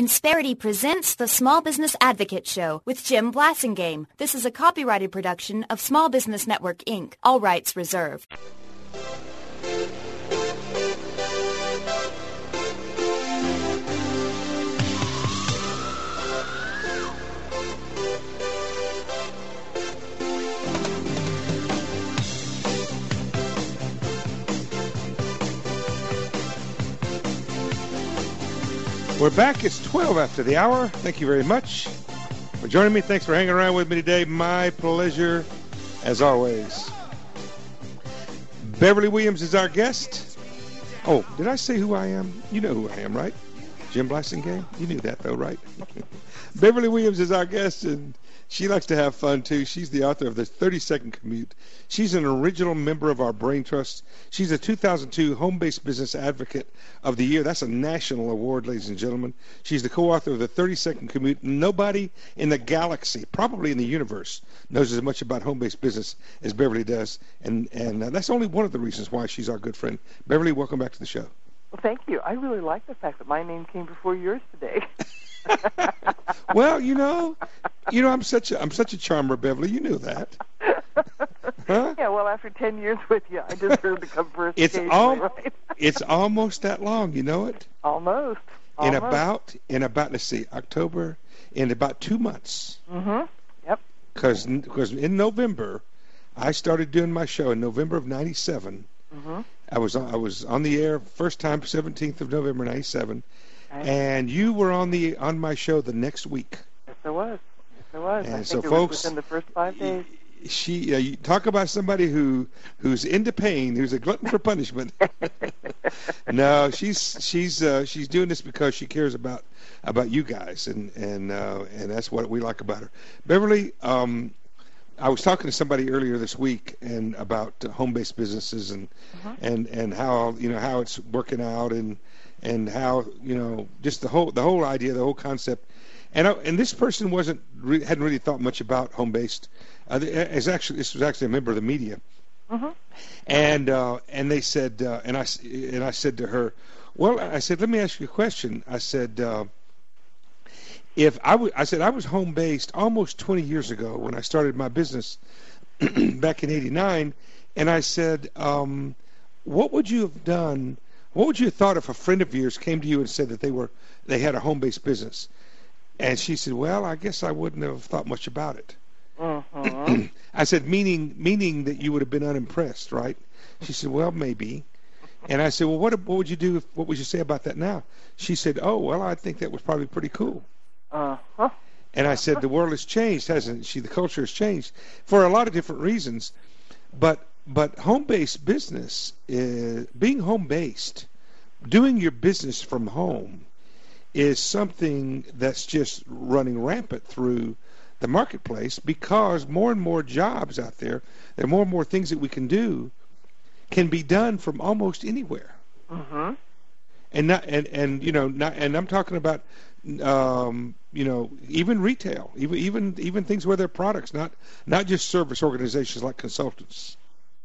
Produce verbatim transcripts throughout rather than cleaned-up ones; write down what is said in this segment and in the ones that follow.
Insperity presents the Small Business Advocate Show with Jim Blasingame. This is a copyrighted production of Small Business Network, Incorporated. All rights reserved. We're back. It's twelve after the hour. Thank you very much for joining me. Thanks for hanging around with me today. My pleasure, as always. Beverly Williams is our guest. Oh, did I say who I am? You know who I am, right? Jim Blasingame? You knew that, though, right? Beverly Williams is our guest, and she likes to have fun, too. She's the author of The thirty-second Commute. She's an original member of our Brain Trust. She's a two thousand two Home-Based Business Advocate of the Year. That's a national award, ladies and gentlemen. She's the co-author of The thirty-second Commute. Nobody in the galaxy, probably in the universe, knows as much about home-based business as Beverly does, and, and uh, that's only one of the reasons why she's our good friend. Beverly, welcome back to the show. Well, thank you. I really like the fact that my name came before yours today. Well, you know, you know, I'm such a, I'm such a charmer, Beverly. You knew that. Huh? Yeah, well, after ten years with you, I deserve to come first. It's all, right? It's almost that long. You know it. Almost. In Almost. about in about let's see, October, in about two months. Mm-hmm. Yep. Because because in November, I started doing my show in November of ninety-seven. Mm-hmm. I was on, I was on the air first time seventeenth of November ninety-seven, Right. and you were on the on my show the next week. Yes, I was. Yes, I was. And I so, think it folks, was within the first five days. She, uh, you talk about somebody who who's into pain, who's a glutton for punishment. No, she's she's uh, she's doing this because she cares about about you guys, and and uh, and that's what we like about her. Beverly, um, I was talking to somebody earlier this week and about uh, home-based businesses and Mm-hmm. and and how you know how it's working out and and how you know just the whole the whole idea, the whole concept. And I, and this person wasn't re- hadn't really thought much about home-based. Uh, it's actually this was actually a member of the media, Mm-hmm. and uh, and they said uh, and I and I said to her, well, I said, let me ask you a question. I said, uh, if I w- I said I was home-based almost twenty years ago when I started my business back in eighty-nine, and I said, um, what would you have done? What would you have thought if a friend of yours came to you and said that they were they had a home-based business? And she said, well, I guess I wouldn't have thought much about it. Mm-hmm. I said, meaning meaning that you would have been unimpressed, right? She said, well, maybe. And I said, well, what what would you do? If, what would you say about that now? She said, oh, well, I think that was probably pretty cool. Uh-huh. And I said, the world has changed, hasn't it? She, the culture has changed for a lot of different reasons. But but home-based business, is, being home-based, doing your business from home, is something that's just running rampant through the marketplace because more and more jobs out there, there are more and more things that we can do, can be done from almost anywhere. Mm-hmm. And not and, and you know not and I'm talking about um, you know even retail, even even even things where they're products, not not just service organizations like consultants.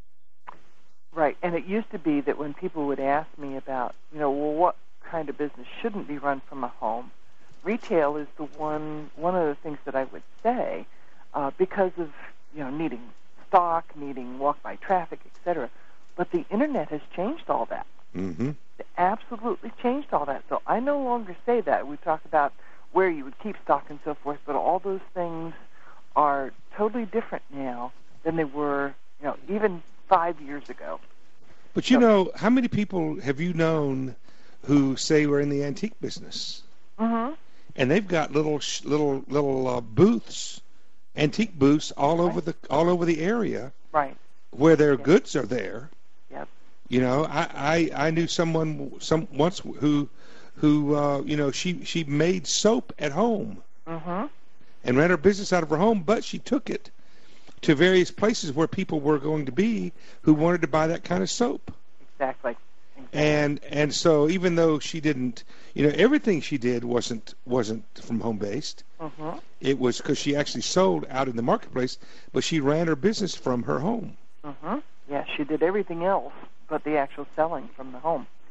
Right, and it used to be that when people would ask me about, you know, well, what kind of business shouldn't be run from a home, retail is the one one of the things that I would say uh, because of you know needing stock, needing walk-by traffic, et cetera. But the internet has changed all that. Mm-hmm. It absolutely changed all that. So I no longer say that. We talk about where you would keep stock and so forth, but all those things are totally different now than they were, you know, even five years ago. But you So- know, how many people have you known who say we're in the antique business? Mm-hmm. And they've got little sh- little little uh, booths, antique booths all over Right. the all over the area Right. where their Yeah. goods are there. Yep. You know, I, I, I knew someone some once who who uh, you know she she made soap at home Mm-hmm. and ran her business out of her home, but she took it to various places where people were going to be who wanted to buy that kind of soap. Exactly. Exactly. And and so even though she didn't, you know, everything she did wasn't wasn't from home based. Mm-hmm. It was because she actually sold out in the marketplace, but she ran her business from her home. Mm-hmm. Yeah, she did everything else but the actual selling from the home.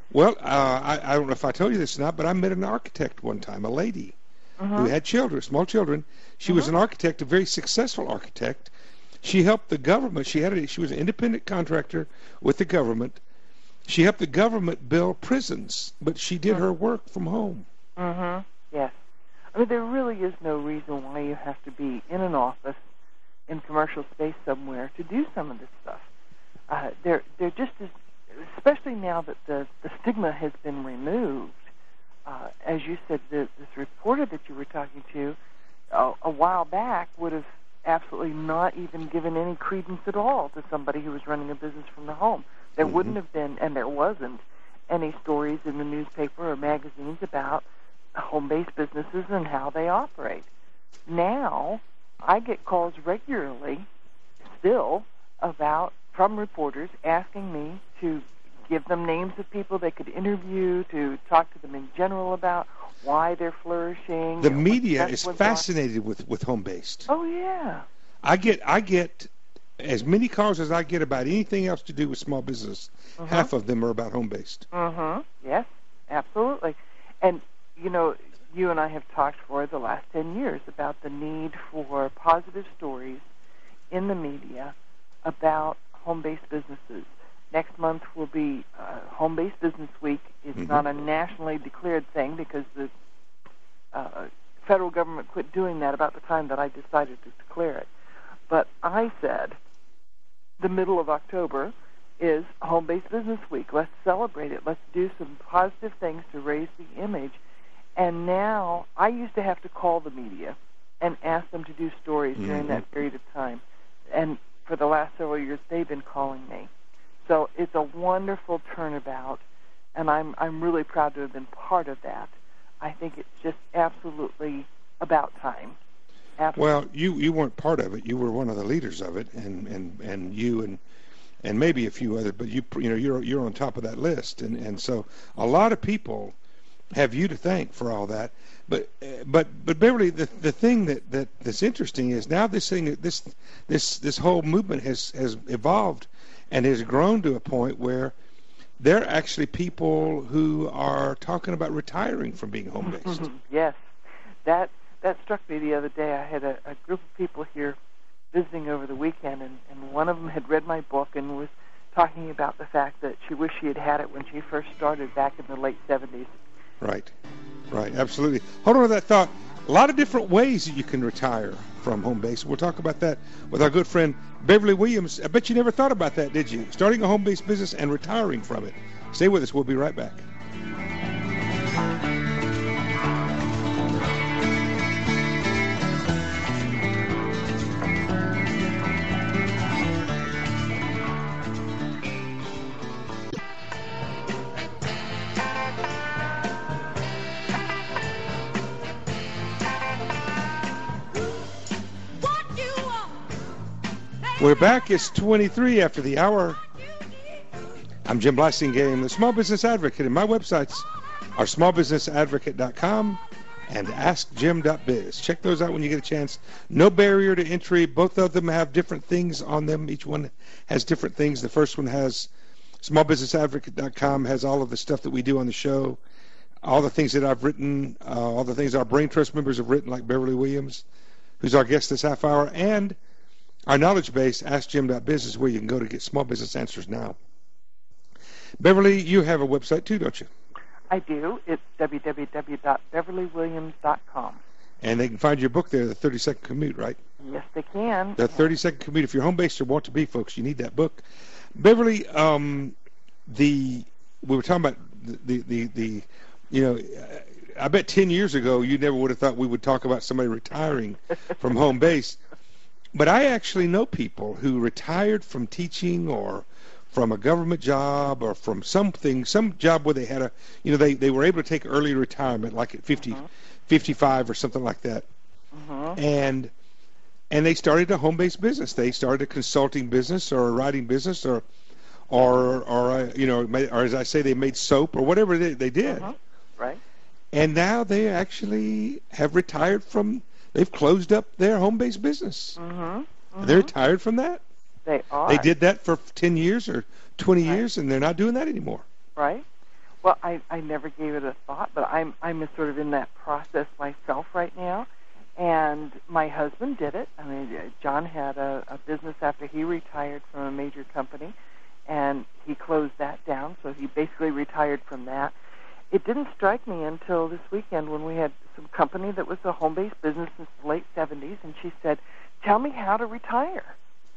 Well, uh, I, I don't know if I told you this or not, but I met an architect one time, a lady Mm-hmm. who had children, small children. She Mm-hmm. was an architect, a very successful architect. She helped the government. She had a, she was an independent contractor with the government. She helped the government build prisons, but she did Mm-hmm. her work from home. Mm-hmm. Yes. I mean, there really is no reason why you have to be in an office in commercial space somewhere to do some of this stuff. Uh, there, there just is, especially now that the, the stigma has been removed. Uh, as you said, the, this reporter that you were talking to uh, a while back would have absolutely not even given any credence at all to somebody who was running a business from the home. There Mm-hmm. wouldn't have been, and there wasn't, any stories in the newspaper or magazines about home-based businesses and how they operate. Now, I get calls regularly, still, about from reporters asking me to give them names of people they could interview, to talk to them in general about why they're flourishing. The you know, media what's is what's going on. fascinated with, with home-based. Oh, yeah. I get I get as many calls as I get about anything else to do with small business. Mhm. Half of them are about home-based. Mm-hmm. Yes, absolutely. And, you know, you and I have talked for the last ten years about the need for positive stories in the media about home-based businesses. Next month will be uh, Home-Based Business Week. It's Mhm. not a nationally declared thing because the uh, federal government quit doing that about the time that I decided to declare it. But I said the middle of October is Home-Based Business Week. Let's celebrate it. Let's do some positive things to raise the image. And now I used to have to call the media and ask them to do stories during Mhm. that period of time. And for the last several years, they've been calling me. So it's a wonderful turnabout, and I'm I'm really proud to have been part of that. I think it's just absolutely about time. Absolutely. Well, you, you weren't part of it. You were one of the leaders of it, and, and, and you and and maybe a few others. But you you know you're you're on top of that list, and, and so a lot of people have you to thank for all that. But but but Beverly, the the thing that, that that's interesting is now this thing this this this whole movement has has evolved and has grown to a point where there are actually people who are talking about retiring from being home based. Yes, that that struck me the other day. I had a, a group of people here visiting over the weekend, and, and one of them had read my book and was talking about the fact that she wished she had had it when she first started back in the late seventies. Right, right, absolutely. Hold on to that thought. A lot of different ways that you can retire from home base. We'll talk about that with our good friend Beverly Williams. I bet you never thought about that, did you? Starting a home-based business and retiring from it. Stay with us. We'll be right back. We're back. It's twenty-three after the hour. I'm Jim Blasingame, the Small Business Advocate, and my websites are small business advocate dot com and ask jim dot biz. Check those out when you get a chance. No barrier to entry. Both of them have different things on them. Each one has different things. The first one has small business advocate dot com, has all of the stuff that we do on the show, all the things that I've written, uh, all the things our Brain Trust members have written, like Beverly Williams, who's our guest this half hour, and our knowledge base, ask jim dot biz, is where you can go to get small business answers now. Beverly, you have a website too, don't you? I do. It's w w w dot beverly williams dot com. And they can find your book there, The thirty-second Commute, right? Yes, they can. The thirty-second Commute. If you're home-based or want to be, folks, you need that book. Beverly, um, the we were talking about the, the, the, the you know, I bet ten years ago you never would have thought we would talk about somebody retiring from home base. But I actually know people who retired from teaching or from a government job or from something, some job where they had a, you know, they, they were able to take early retirement, like at fifty, Mm-hmm. fifty-five or something like that. Mm-hmm. And and they started a home-based business. They started a consulting business or a writing business or, or, or a, you know, or as I say, they made soap or whatever they, they did. Mm-hmm. Right. And now they actually have retired from, they've closed up their home-based business. Mm-hmm. Mm-hmm. They're retired from that. They are. They did that for ten years or twenty Right. years, and they're not doing that anymore. Right. Well, I, I never gave it a thought, but I'm I'm sort of in that process myself right now. And my husband did it. I mean, John had a, a business after he retired from a major company, and he closed that down, so he basically retired from that. It didn't strike me until this weekend when we had some company that was a home-based business since the late seventies, and she said, tell me how to retire.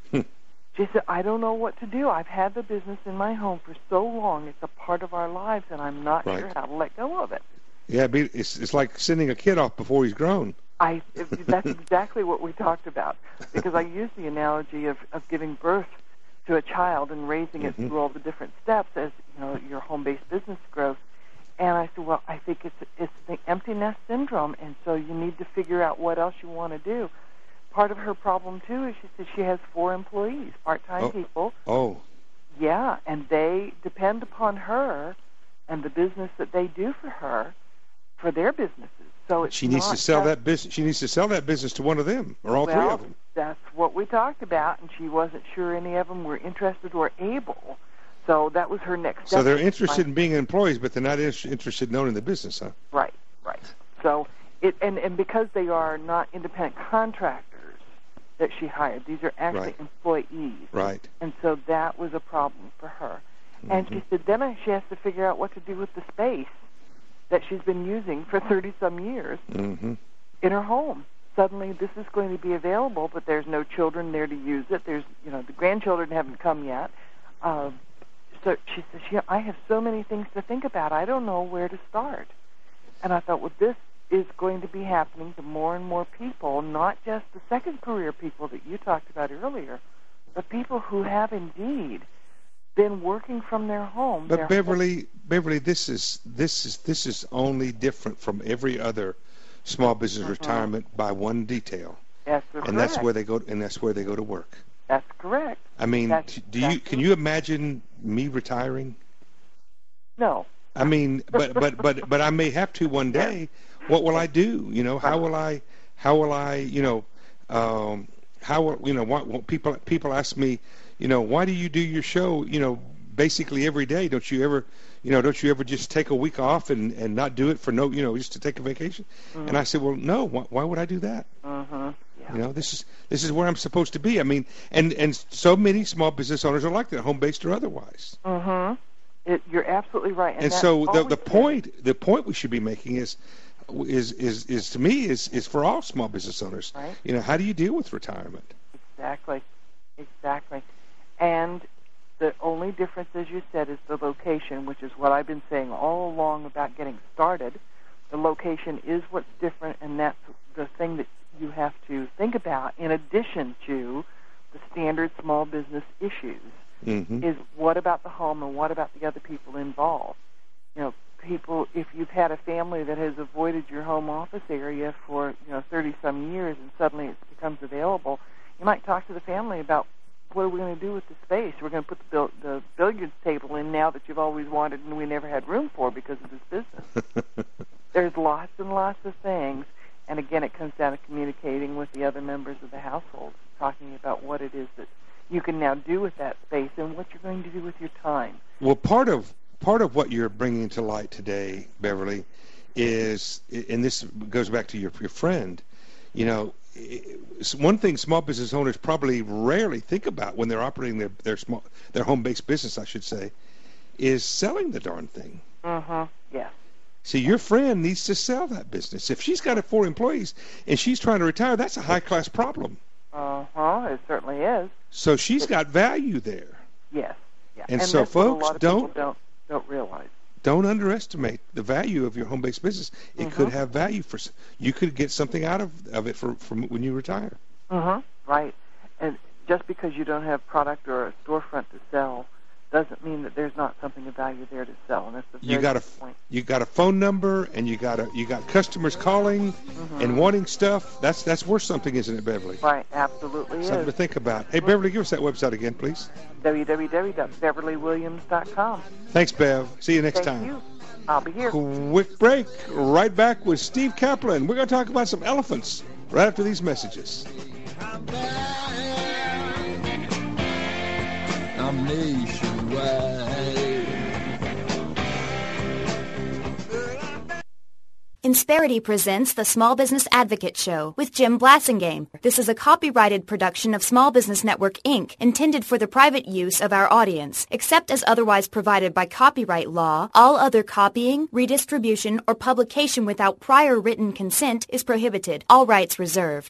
She said, I don't know what to do. I've had the business in my home for so long. It's a part of our lives, and I'm not right. sure how to let go of it. Yeah, it's it's like sending a kid off before he's grown. I That's exactly what we talked about, because I used the analogy of, of giving birth to a child and raising it mm-hmm. through all the different steps as, you know, your home-based business grows. And I said, well, I think it's it's the empty nest syndrome, and so you need to figure out what else you want to do. Part of her problem, too, is she says she has four employees, part-time oh. people. Oh. Yeah, and they depend upon her and the business that they do for her for their businesses. So it's she needs not to sell just, that business. She needs to sell that business to one of them, or all well, three of them. That's what we talked about, and she wasn't sure any of them were interested or able. So that was her next step. So they're interested in being employees, but they're not interested in owning the business, huh? Right, right. So it and, and because they are not independent contractors that she hired, these are actually right. employees. Right. And so that was a problem for her. Mm-hmm. And she said then she has to figure out what to do with the space that she's been using for thirty-some years mm-hmm. in her home. Suddenly this is going to be available, but there's no children there to use it. There's, you know, the grandchildren haven't come yet. Uh, so she says, yeah, I have so many things to think about. I don't know where to start. And I thought, well, this is going to be happening to more and more people, not just the second career people that you talked about earlier, but people who have indeed been working from their home. But their Beverly, home. Beverly, this is this is this is only different from every other small business mm-hmm. retirement by one detail. That's and correct. that's where they go. And that's where they go to work. That's correct. I mean, that's, do you can you imagine me retiring? No. I mean, but but but but I may have to one day. What will I do? You know, how will I? How will I? You know, um, how will you know? What, what people people ask me, you know, why do you do your show? You know, basically every day. Don't you ever, you know, don't you ever just take a week off and, and not do it for no, you know, just to take a vacation? Mm-hmm. And I said, well, no. Why, why would I do that? Mm-hmm. Yeah. You know, this is this is where I'm supposed to be. I mean, and and so many small business owners are like that, home based or otherwise. Mm-hmm. It, you're absolutely right. And, and so the the point the point we should be making is. Is, is is to me is is for all small business owners. Right. You know, how do you deal with retirement? Exactly, exactly. And the only difference, as you said, is the location, which is what I've been saying all along about getting started. The location is what's different, and that's the thing that you have to think about in addition to the standard small business issues. Mm-hmm. Is what about the home and what about the other people involved? You know, people, if you've had a family that has avoided your home office area for, you know, thirty-some years and suddenly it becomes available, you might talk to the family about what are we going to do with the space? We're going to put the, bil- the billiards table in now that you've always wanted and we never had room for because of this business. There's lots and lots of things, and again, it comes down to communicating with the other members of the household, talking about what it is that you can now do with that space and what you're going to do with your time. Well, part of Part of what you're bringing to light today, Beverly, is, and this goes back to your your friend, you know, one thing small business owners probably rarely think about when they're operating their their small their home-based business, I should say, is selling the darn thing. Mm-hmm. Yeah. See, your friend needs to sell that business. If she's got four employees and she's trying to retire, that's a high-class problem. Uh-huh. It certainly is. So she's got value there. Yes. Yeah. And, and so, folks, don't. don't don't realize. Don't underestimate the value of your home-based business. It mm-hmm. could have value for you. Could get something out of, of it for from when you retire. Mm-hmm. Right. And just because you don't have product or a storefront to sell doesn't mean that there's not something of value there to sell. And that's the very you got a point. You got a phone number, and you got a you got customers calling mm-hmm. and wanting stuff. That's that's worth something, isn't it, Beverly? Right. Absolutely. Something is. to think about. Hey, Beverly, give us that website again, please. w w w dot beverly williams dot com. Thanks, Bev. See you next Thank time. You. I'll be here. Quick break. Right back with Steve Kaplan. We're going to talk about some elephants right after these messages. I'm nationwide. Insperity presents the Small Business Advocate Show with Jim Blasingame. This is a copyrighted production of Small Business Network, Incorporated, intended for the private use of our audience. Except as otherwise provided by copyright law, all other copying, redistribution, or publication without prior written consent is prohibited. All rights reserved.